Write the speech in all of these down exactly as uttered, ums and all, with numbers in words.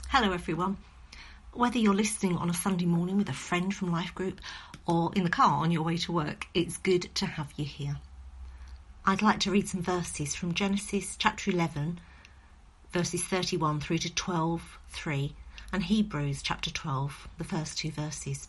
Hello everyone. Whether you're listening on a Sunday morning with a friend from Life Group or in the car on your way to work, it's good to have you here. I'd like to read some verses from Genesis chapter eleven, verses thirty-one through to twelve three, and Hebrews chapter twelve, the first two verses.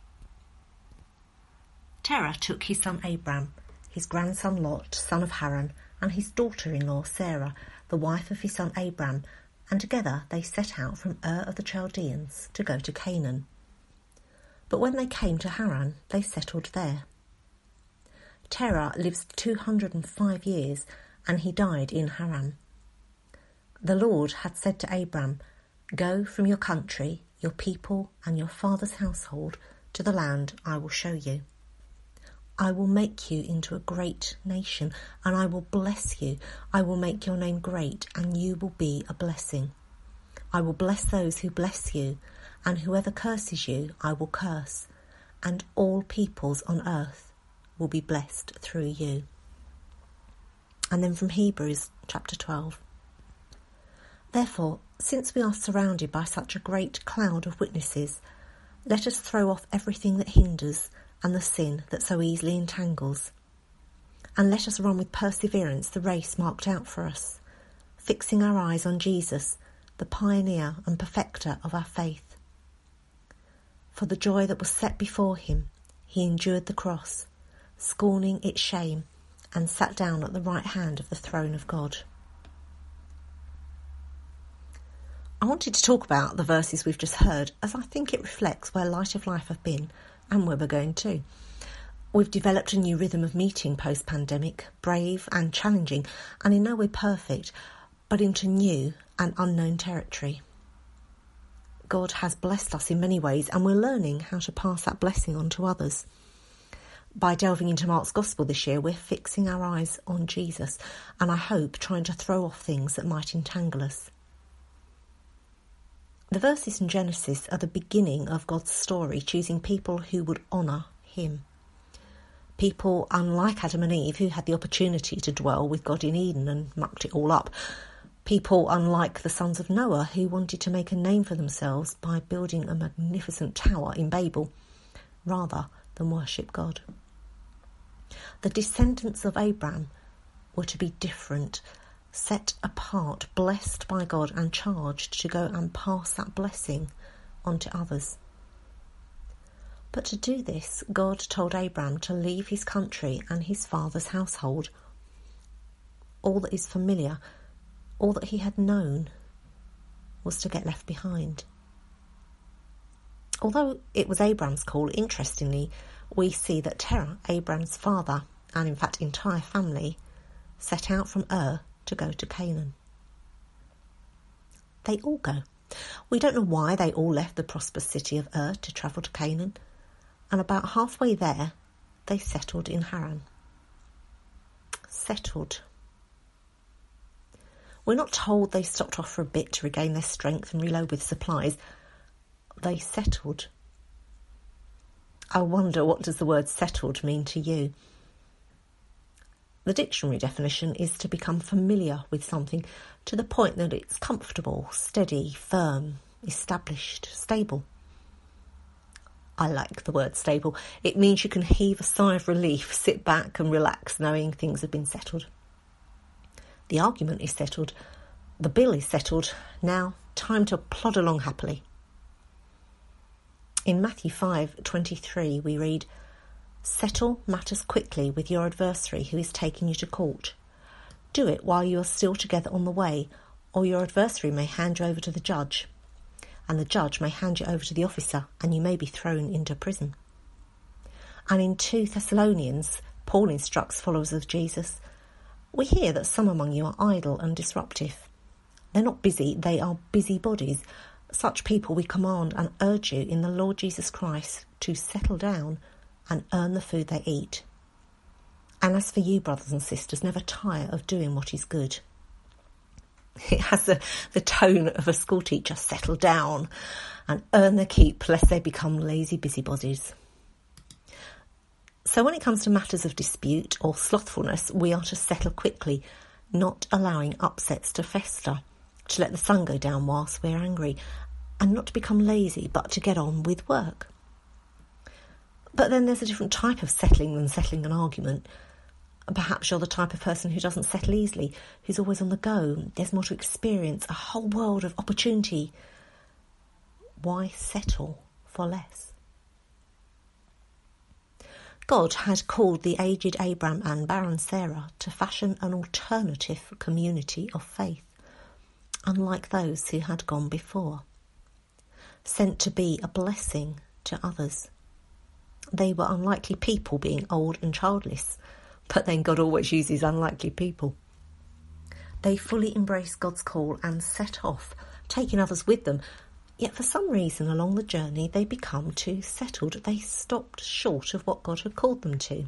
Terah took his son Abram, his grandson Lot, son of Haran, and his daughter-in-law Sarah, the wife of his son Abram, and together they set out from Ur of the Chaldeans to go to Canaan. But when they came to Haran, they settled there. Terah lived two hundred and five years, and he died in Haran. The Lord had said to Abram, "Go from your country, your people, and your father's household to the land I will show you. I will make you into a great nation, and I will bless you. I will make your name great, and you will be a blessing. I will bless those who bless you, and whoever curses you I will curse, and all peoples on earth will be blessed through you." And then from Hebrews chapter twelve. Therefore, since we are surrounded by such a great cloud of witnesses, let us throw off everything that hinders and the sin that so easily entangles. And let us run with perseverance the race marked out for us, fixing our eyes on Jesus, the pioneer and perfecter of our faith. For the joy that was set before him, he endured the cross, scorning its shame, and sat down at the right hand of the throne of God. I wanted to talk about the verses we've just heard, as I think it reflects where Light of Life have been and where we're going to. We've developed a new rhythm of meeting post-pandemic, brave and challenging, and in no way perfect, but into new and unknown territory. God has blessed us in many ways, and we're learning how to pass that blessing on to others. By delving into Mark's Gospel this year, we're fixing our eyes on Jesus, and I hope trying to throw off things that might entangle us. The verses in Genesis are the beginning of God's story, choosing people who would honour him. People unlike Adam and Eve, who had the opportunity to dwell with God in Eden and mucked it all up. People unlike the sons of Noah, who wanted to make a name for themselves by building a magnificent tower in Babel, rather than worship God. The descendants of Abraham were to be different, set apart, blessed by God, and charged to go and pass that blessing on to others. But to do this, God told Abraham to leave his country and his father's household. All that is familiar, all that he had known, was to get left behind. Although it was Abraham's call, interestingly, we see that Terah, Abraham's father, and in fact entire family, set out from Ur to go to Canaan. They all go. We don't know why they all left the prosperous city of Ur to travel to Canaan, and about halfway there they settled in Haran. Settled. We're not told they stopped off for a bit to regain their strength and reload with supplies. They settled. I wonder, what does the word settled mean to you? The dictionary definition is to become familiar with something to the point that it's comfortable, steady, firm, established, stable. I like the word stable. It means you can heave a sigh of relief, sit back and relax knowing things have been settled. The argument is settled. The bill is settled. Now, time to plod along happily. In Matthew five twenty-three we read, "Settle matters quickly with your adversary who is taking you to court. Do it while you are still together on the way, or your adversary may hand you over to the judge, and the judge may hand you over to the officer, and you may be thrown into prison." And in two Thessalonians, Paul instructs followers of Jesus, "We hear that some among you are idle and disruptive. They're not busy, they are busybodies. Such people we command and urge you in the Lord Jesus Christ to settle down and earn the food they eat. And as for you, brothers and sisters, never tire of doing what is good." It has the, the tone of a schoolteacher. Settle down and earn their keep, lest they become lazy busybodies. So when it comes to matters of dispute or slothfulness, we are to settle quickly, not allowing upsets to fester, to let the sun go down whilst we're angry, and not to become lazy, but to get on with work. But then there's a different type of settling than settling an argument. Perhaps you're the type of person who doesn't settle easily, who's always on the go. There's more to experience, a whole world of opportunity. Why settle for less? God had called the aged Abram and barren Sarah to fashion an alternative community of faith, unlike those who had gone before, sent to be a blessing to others. They were unlikely people, being old and childless, but then God always uses unlikely people. They fully embraced God's call and set off, taking others with them. Yet for some reason along the journey they become too settled. They stopped short of what God had called them to.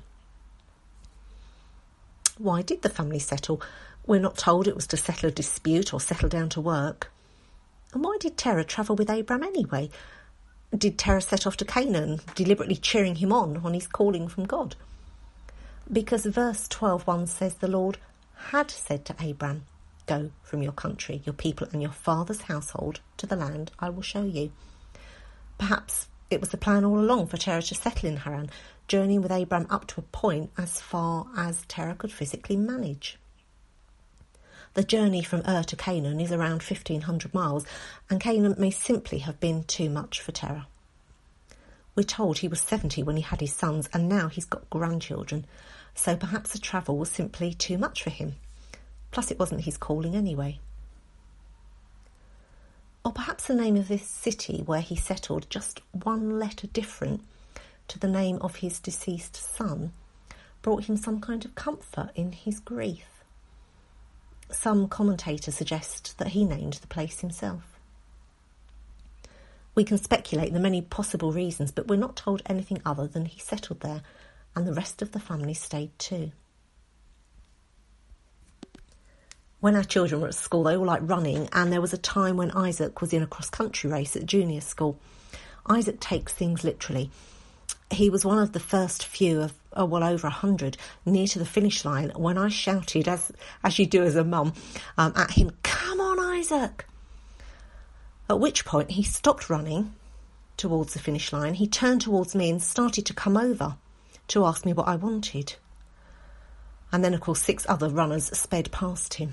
Why did the family settle? We're not told it was to settle a dispute or settle down to work. And why did Terah travel with Abram anyway? Did Terah set off to Canaan, deliberately cheering him on on his calling from God? Because verse twelve one says the Lord had said to Abram, "Go from your country, your people and your father's household to the land I will show you." Perhaps it was the plan all along for Terah to settle in Haran, journeying with Abram up to a point as far as Terah could physically manage. The journey from Ur to Canaan is around fifteen hundred miles, and Canaan may simply have been too much for Terah. We're told he was seventy when he had his sons, and now he's got grandchildren, so perhaps the travel was simply too much for him. Plus it wasn't his calling anyway. Or perhaps the name of this city where he settled, just one letter different to the name of his deceased son, brought him some kind of comfort in his grief. Some commentators suggest that he named the place himself. We can speculate the many possible reasons, but we're not told anything other than he settled there, and the rest of the family stayed too. When our children were at school, they all liked running, and there was a time when Isaac was in a cross-country race at junior school. Isaac takes things literally. He was one of the first few of, oh, well, over a hundred, near to the finish line, when I shouted, as as you do as a mum, um, at him, "Come on, Isaac!" At which point he stopped running towards the finish line. He turned towards me and started to come over to ask me what I wanted. And then, of course, six other runners sped past him.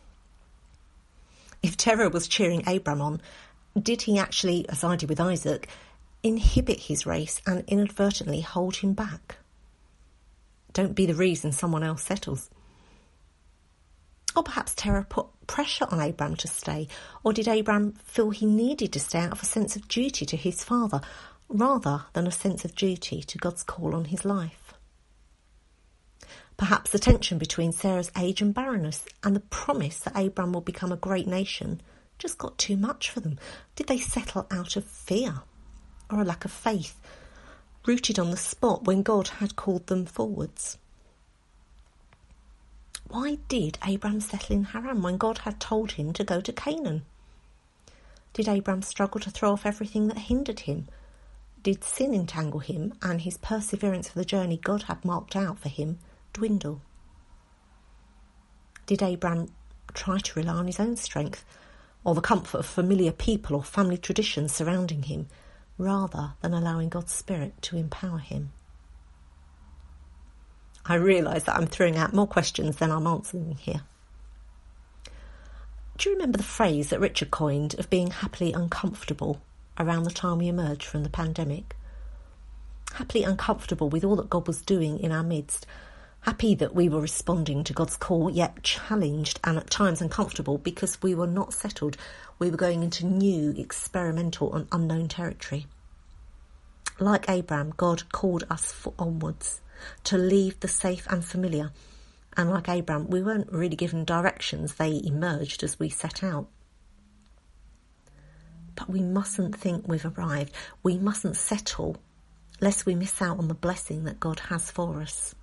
If Terah was cheering Abram on, did he actually, as I did with Isaac, inhibit his race and inadvertently hold him back? Don't be the reason someone else settles. Or perhaps Terah put pressure on Abram to stay, or did Abram feel he needed to stay out of a sense of duty to his father, rather than a sense of duty to God's call on his life? Perhaps the tension between Sarah's age and barrenness and the promise that Abram will become a great nation just got too much for them. Did they settle out of fear or a lack of faith, rooted on the spot when God had called them forwards? Why did Abram settle in Haran when God had told him to go to Canaan? Did Abram struggle to throw off everything that hindered him? Did sin entangle him and his perseverance for the journey God had marked out for him dwindle? Did Abram try to rely on his own strength or the comfort of familiar people or family traditions surrounding him, rather than allowing God's Spirit to empower him? I realise that I'm throwing out more questions than I'm answering here. Do you remember the phrase that Richard coined of being happily uncomfortable around the time we emerged from the pandemic? Happily uncomfortable with all that God was doing in our midst. Happy that we were responding to God's call, yet challenged and at times uncomfortable because we were not settled. We were going into new, experimental and unknown territory. Like Abram, God called us onwards, to leave the safe and familiar. And like Abram, we weren't really given directions. They emerged as we set out. But we mustn't think we've arrived. We mustn't settle, lest we miss out on the blessing that God has for us.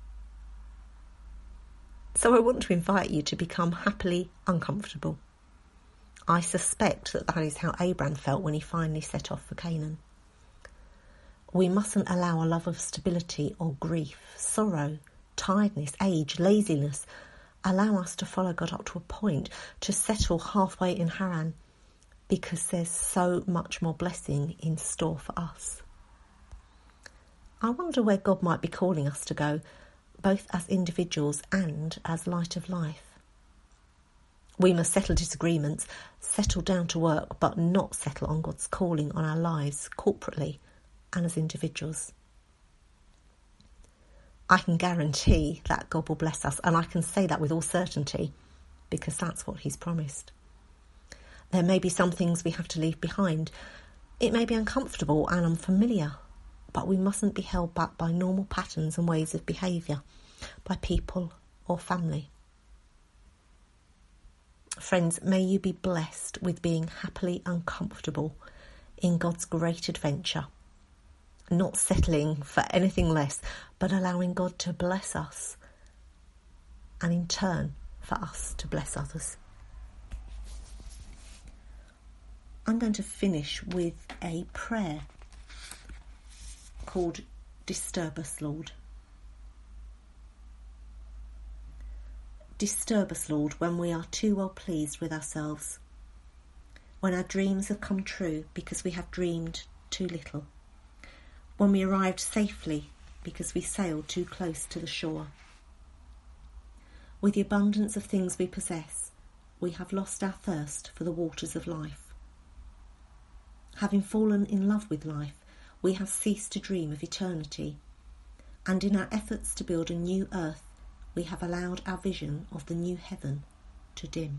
So I want to invite you to become happily uncomfortable. I suspect that that is how Abram felt when he finally set off for Canaan. We mustn't allow a love of stability or grief, sorrow, tiredness, age, laziness allow us to follow God up to a point, to settle halfway in Haran, because there's so much more blessing in store for us. I wonder where God might be calling us to go, both as individuals and as light of life. We must settle disagreements, settle down to work, but not settle on God's calling on our lives corporately and as individuals. I can guarantee that God will bless us, and I can say that with all certainty because that's what He's promised. There may be some things we have to leave behind. It may be uncomfortable and unfamiliar, but we mustn't be held back by normal patterns and ways of behaviour, by people or family. Friends, may you be blessed with being happily uncomfortable in God's great adventure, not settling for anything less, but allowing God to bless us and in turn for us to bless others. I'm going to finish with a prayer called Disturb Us, Lord. Disturb us, Lord, when we are too well pleased with ourselves, when our dreams have come true because we have dreamed too little, when we arrived safely because we sailed too close to the shore. With the abundance of things we possess, we have lost our thirst for the waters of life. Having fallen in love with life, we have ceased to dream of eternity, and in our efforts to build a new earth, we have allowed our vision of the new heaven to dim.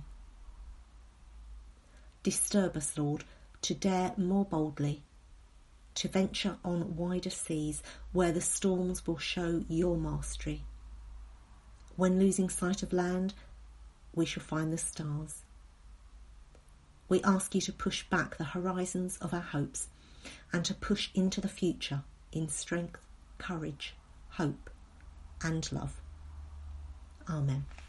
Disturb us, Lord, to dare more boldly, to venture on wider seas where the storms will show your mastery. When losing sight of land, we shall find the stars. We ask you to push back the horizons of our hopes and to push into the future in strength, courage, hope and love. Amen.